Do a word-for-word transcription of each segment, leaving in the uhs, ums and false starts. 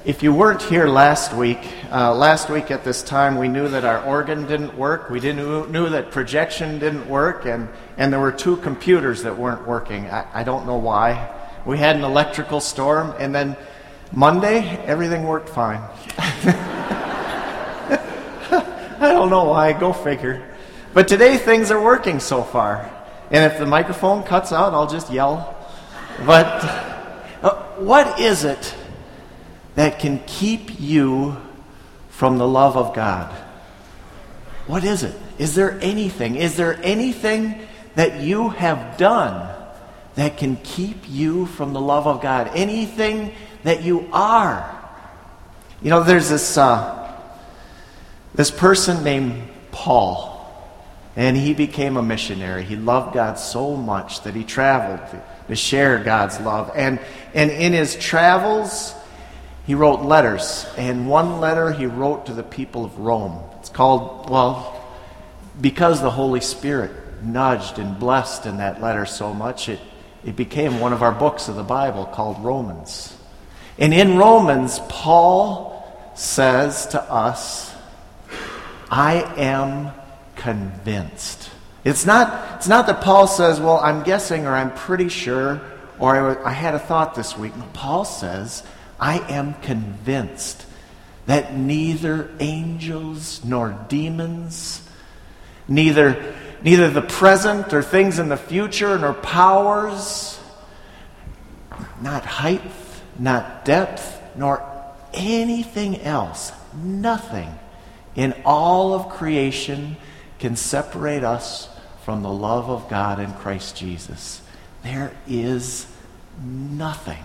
If you weren't here last week, uh, last week at this time we knew that our organ didn't work. We didn't knew that projection didn't work, and, and there were two computers that weren't working. I, I don't know why. We had an electrical storm, and then Monday, everything worked fine. I don't know why, go figure. But today things are working so far. And if the microphone cuts out, I'll just yell. But uh, what is it that can keep you from the love of God? What is it? Is there anything? Is there anything that you have done that can keep you from the love of God? Anything that you are? You know, there's this uh, this person named Paul, and he became a missionary. He loved God so much that he traveled to, to share God's love. And and in his travels, he wrote letters, and one letter he wrote to the people of Rome. It's called, well, because the Holy Spirit nudged and blessed in that letter so much, it, it became one of our books of the Bible called Romans. And in Romans, Paul says to us, I am convinced. It's not, it's not that Paul says, well, I'm guessing, or I'm pretty sure, or I, I had a thought this week. No, Paul says, I am convinced that neither angels nor demons, neither, neither the present or things in the future, nor powers, not height, not depth, nor anything else, nothing in all of creation can separate us from the love of God in Christ Jesus. There is nothing.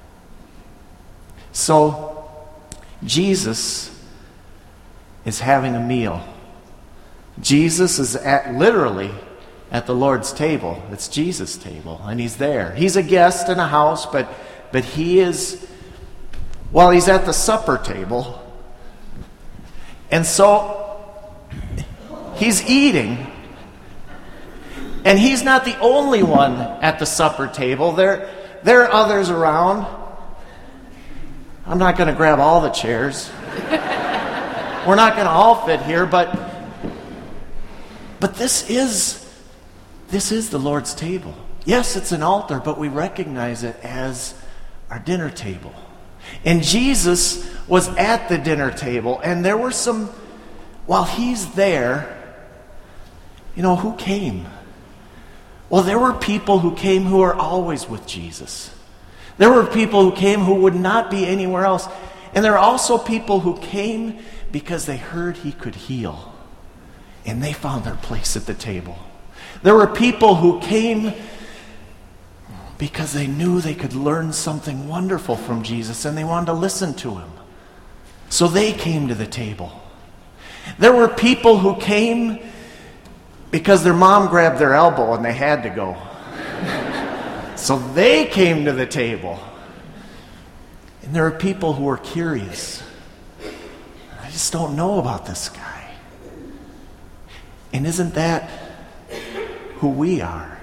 So, Jesus is having a meal. Jesus is at, literally at the Lord's table. It's Jesus' table, and he's there. He's a guest in a house, but, but he is, well, he's at the supper table. And so, he's eating. And he's not the only one at the supper table. There, there are others around. I'm not going to grab all the chairs. We're not going to all fit here, but but this is this is the Lord's table. Yes, it's an altar, but we recognize it as our dinner table. And Jesus was at the dinner table, and there were some, while he's there, you know, who came? Well, there were people who came who are always with Jesus. There were people who came who would not be anywhere else. And there are also people who came because they heard he could heal. And they found their place at the table. There were people who came because they knew they could learn something wonderful from Jesus, and they wanted to listen to him. So they came to the table. There were people who came because their mom grabbed their elbow and they had to go. So they came to the table. And there are people who are curious. I just don't know about this guy. And isn't that who we are?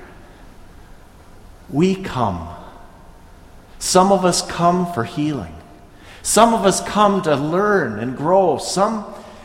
We come. Some of us come for healing. Some of us come to learn and grow. Some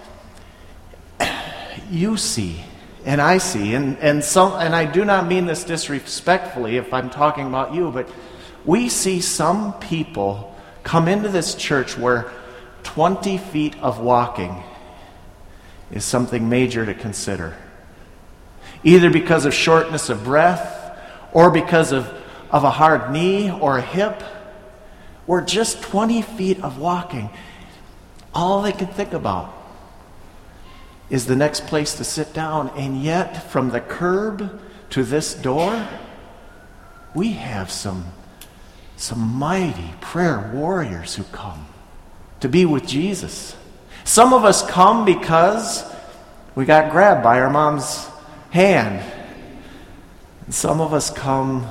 you see. And I see, and, and some, and I do not mean this disrespectfully if I'm talking about you, but we see some people come into this church where twenty feet of walking is something major to consider. Either because of shortness of breath, or because of, of a hard knee or a hip, or just twenty feet of walking. All they can think about is the next place to sit down. And yet, from the curb to this door, we have some, some mighty prayer warriors who come to be with Jesus. Some of us come because we got grabbed by our mom's hand. And some of us come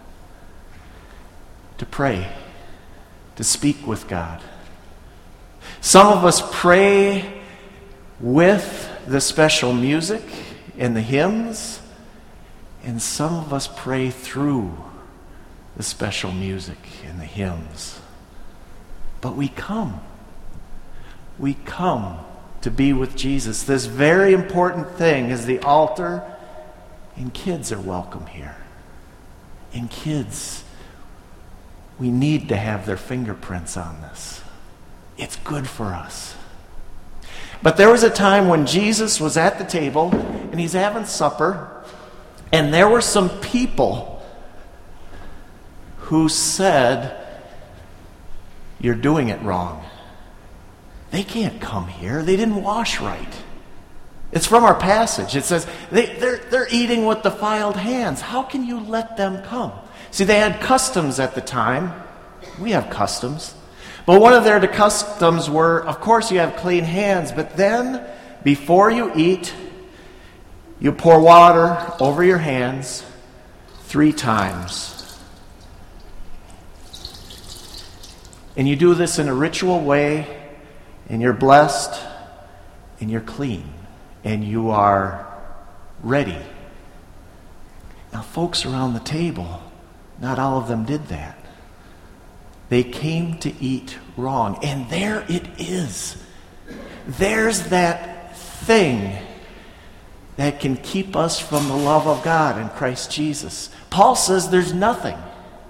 to pray, to speak with God. Some of us pray with the special music and the hymns, and some of us pray through the special music and the hymns. But we come. We come to be with Jesus. This very important thing is the altar, and kids are welcome here. And kids, we need to have their fingerprints on this. It's good for us. But there was a time when Jesus was at the table, and he's having supper, and there were some people who said, "You're doing it wrong. They can't come here. They didn't wash right." It's from our passage. It says, they, they're, they're eating with defiled hands. How can you let them come? See, they had customs at the time. We have customs. But one of their customs were, of course, you have clean hands, but then, before you eat, you pour water over your hands three times. And you do this in a ritual way, and you're blessed, and you're clean, and you are ready. Now, folks around the table, not all of them did that. They came to eat wrong. And there it is. There's that thing that can keep us from the love of God in Christ Jesus. Paul says there's nothing.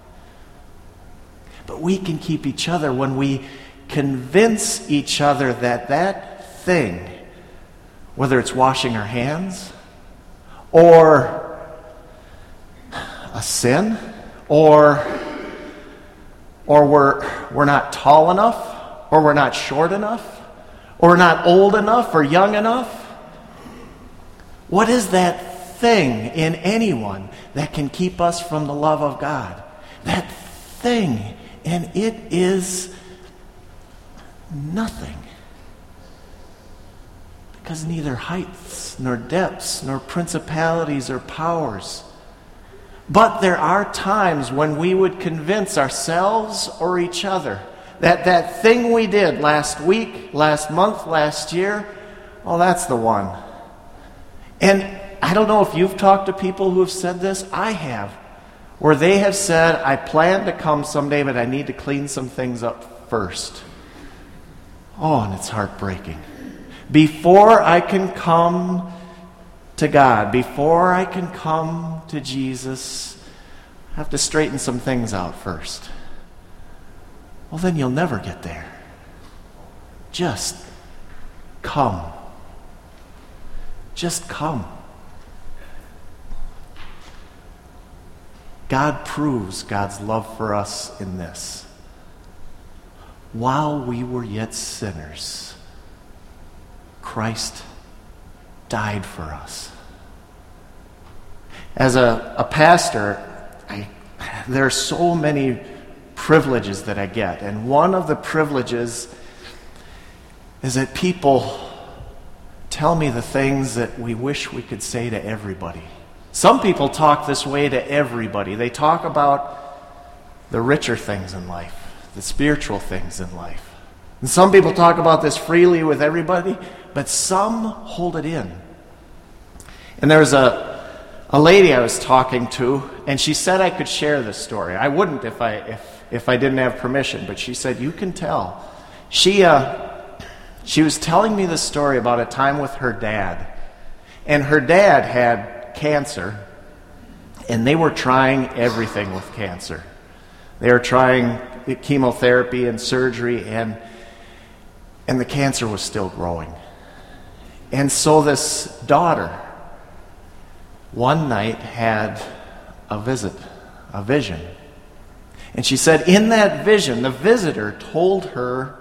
But we can keep each other when we convince each other that that thing, whether it's washing our hands, or a sin, or or we're we're not tall enough, or we're not short enough, or we're not old enough or young enough. What is that thing in anyone that can keep us from the love of God? That thing, and it is nothing. Because neither heights, nor depths, nor principalities or powers. But there are times when we would convince ourselves or each other that that thing we did last week, last month, last year, well, that's the one. And I don't know if you've talked to people who have said this. I have. Where they have said, I plan to come someday, but I need to clean some things up first. Oh, and it's heartbreaking. Before I can come to God, before I can come to Jesus, I have to straighten some things out first. Well, then you'll never get there. Just come. Just come. God proves God's love for us in this. While we were yet sinners, Christ died for us. As a, a pastor, I, there are so many privileges that I get. And one of the privileges is that people tell me the things that we wish we could say to everybody. Some people talk this way to everybody. They talk about the richer things in life, the spiritual things in life. And some people talk about this freely with everybody, but some hold it in. And there was a a lady I was talking to, and she said I could share this story. I wouldn't if I if if I didn't have permission, but she said, you can tell. She uh, she was telling me the story about a time with her dad. And her dad had cancer, and they were trying everything with cancer. They were trying chemotherapy and surgery, and and the cancer was still growing. And so this daughter one night had a visit, a vision. And she said in that vision, the visitor told her,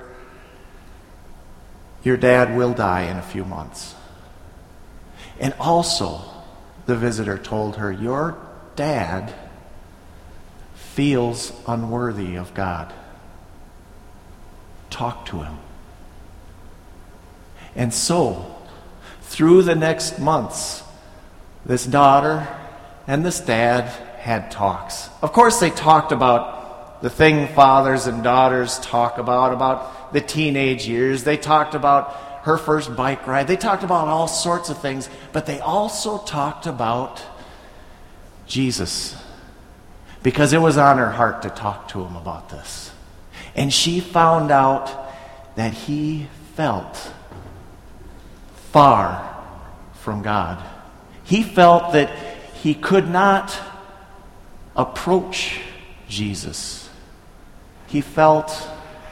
your dad will die in a few months. And also, the visitor told her, your dad feels unworthy of God. Talk to him. And so, through the next months, this daughter and this dad had talks. Of course, they talked about the thing fathers and daughters talk about, about the teenage years. They talked about her first bike ride. They talked about all sorts of things, but they also talked about Jesus, because it was on her heart to talk to him about this. And she found out that he felt far from God. He felt that he could not approach Jesus. He felt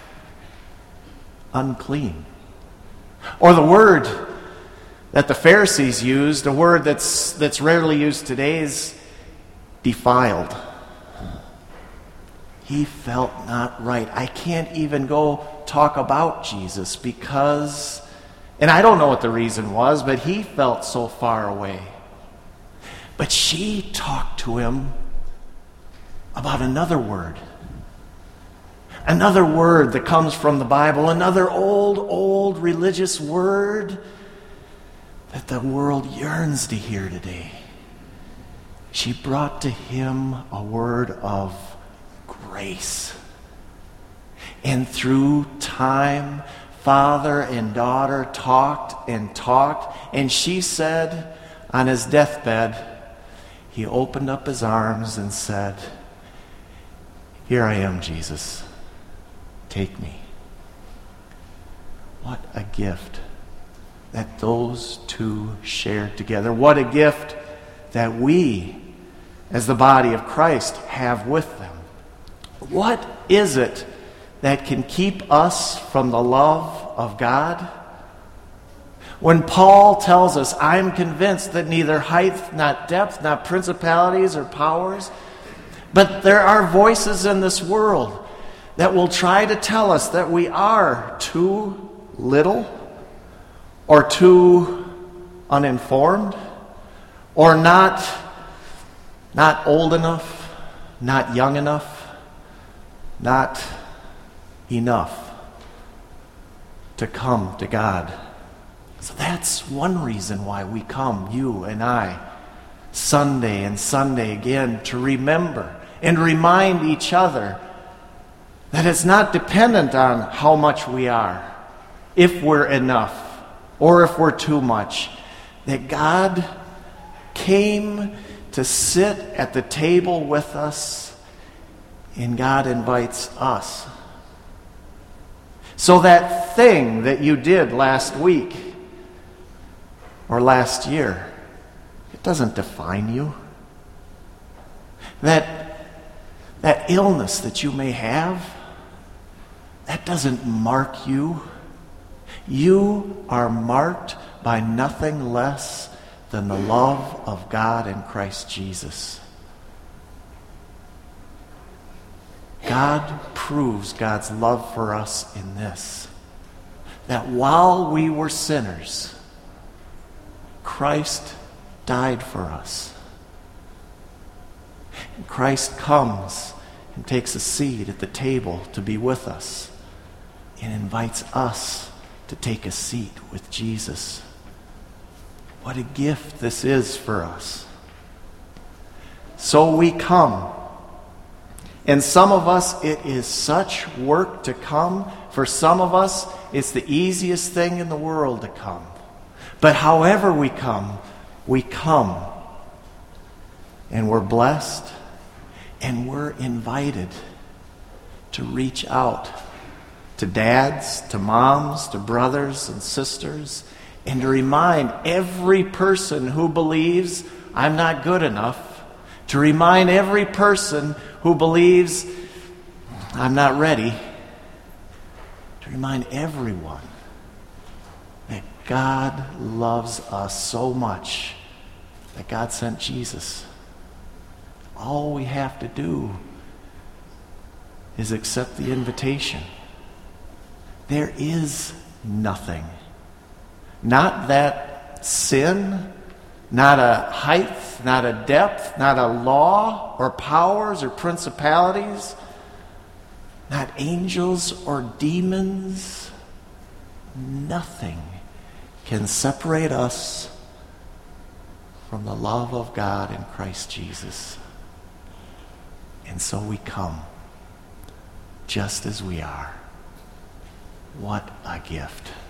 unclean. Or the word that the Pharisees used, a word that's that's rarely used today, is defiled. He felt not right. I can't even go talk about Jesus because, and I don't know what the reason was, but he felt so far away. But she talked to him about another word. Another word that comes from the Bible, another old, old religious word that the world yearns to hear today. She brought to him a word of grace. And through time, father and daughter talked and talked, and she said on his deathbed, he opened up his arms and said, "Here I am, Jesus. Take me." What a gift that those two shared together. What a gift that we, as the body of Christ, have with them. What is it that can keep us from the love of God? When Paul tells us, "I'm convinced that neither height, not depth, not principalities or powers," but there are voices in this world that will try to tell us that we are too little or too uninformed or not, not old enough, not young enough, not enough to come to God. So that's one reason why we come, you and I, Sunday and Sunday again, to remember and remind each other that it's not dependent on how much we are, if we're enough, or if we're too much. That God came to sit at the table with us, and God invites us. So that thing that you did last week or last year, it doesn't define you. That, that illness that you may have, that doesn't mark you. You are marked by nothing less than the love of God in Christ Jesus. God proves God's love for us in this, that while we were sinners, Christ died for us. And Christ comes and takes a seat at the table to be with us and invites us to take a seat with Jesus. What a gift this is for us. So we come. And some of us, it is such work to come. For some of us, it's the easiest thing in the world to come. But however we come, we come. And we're blessed. And we're invited to reach out to dads, to moms, to brothers and sisters, and to remind every person who believes I'm not good enough, to remind every person who believes I'm not ready, to remind everyone that God loves us so much that God sent Jesus. All we have to do is accept the invitation. There is nothing. Not that sin, not a height, not a depth, not a law or powers or principalities, not angels or demons. Nothing can separate us from the love of God in Christ Jesus. And so we come just as we are. What a gift.